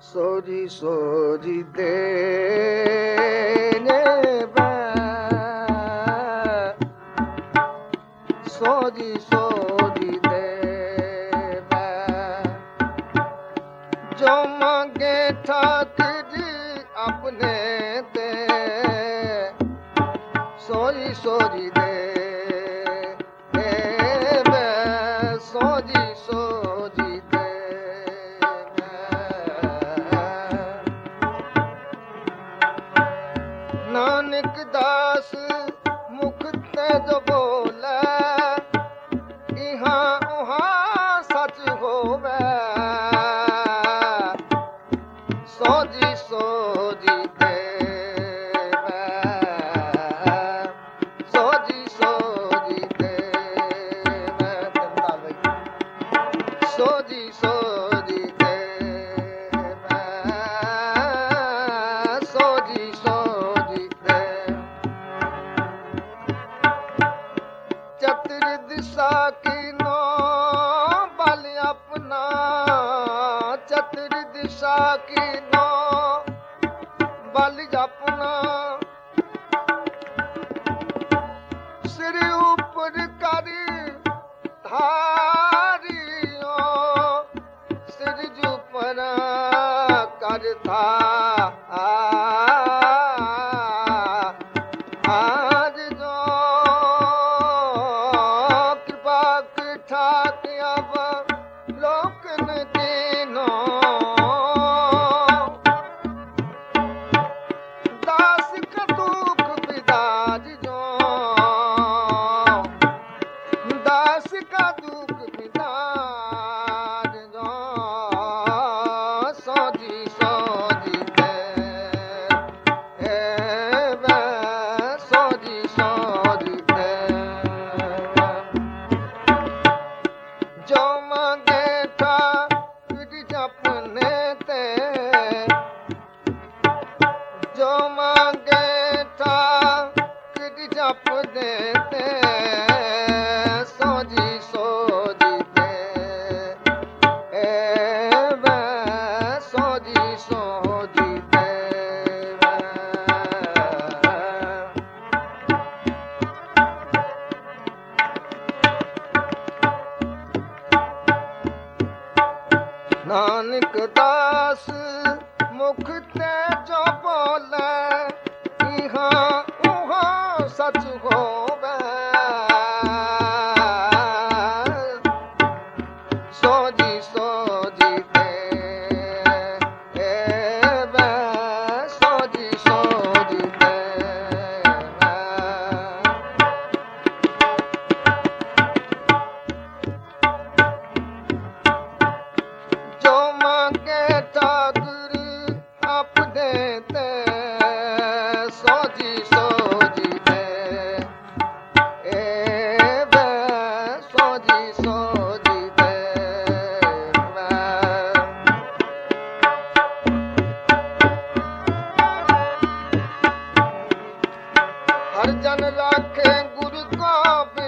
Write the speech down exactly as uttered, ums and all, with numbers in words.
ਸੋਜੀ ਸੋਜੀ ਦੇ ਨੇ ਬੈ ਸੋਜੀ ਸੋਜੀ ਦੇ ਬੈ ਜੋ ਮੰਗੇ ਠਾਕੁਰ ਆਪਣੇ ਤੇ ਸੋਜੀ ਸੋਜੀ ਦੇ ਬੈ ਸੋਜੀ ਸੋਜੀ ਨਾਨਕ ਦਾਸ ਮੁਖ ਤੇ ਜੋ ਬੋਲੇ ਇਹਾਂ ਉਹਾਂ ਸੱਚ ਹੋਵੇ ਸੋਜੀ ਸੋਜੀ ਦੇਵੈ ਸੋਜੀ ਸੋਜੀ ਦੇਵੈ ਸੋਜੀ ਸੋਜੀ ਦੇਵੈ ਸੋਜੀ ਸੋਜੀ ਚਤੁਰ ਦਿਸ਼ਾ ਕੀਨੋ ਬਲ ਆਪਣਾ ਚਤੁਰ ਦਿਸ਼ਾ ਕੀਨੋ ਬਲ ਆਪਣਾ ਸਿਰ ਉਪਰ ਕਰ ਧਾਰਿਓ ਸਿਰ ਜੁਪਰ ਕਰ ਧਾਰਿਓ ਨਾਨਕ ਦਾਸ ਮੁਖ ਤੇ ਜੋ ਬੋਲੇ ਇਹਾਂ ਉਹਾਂ ਸੱਚ ਹੋਵੇ ਸੋਜੀ ਸੋਜੀ ਦੇਵੈ ਸੋਜੀ ਸੋਜੀ ਦੇਵੈ ਜੋ ਮੰਗੇ ਠਾਕੁਰ ਆਪਣੇ ਤੇ ਸੋਜੀ ਸੋਜੀ ਦੇ ਬੈ ਸੋਜੀ ਸੋਜੀ ਦੇ ਹਰ ਜਨ ਰਾਖੇ ਗੁਰੂ ਕੋ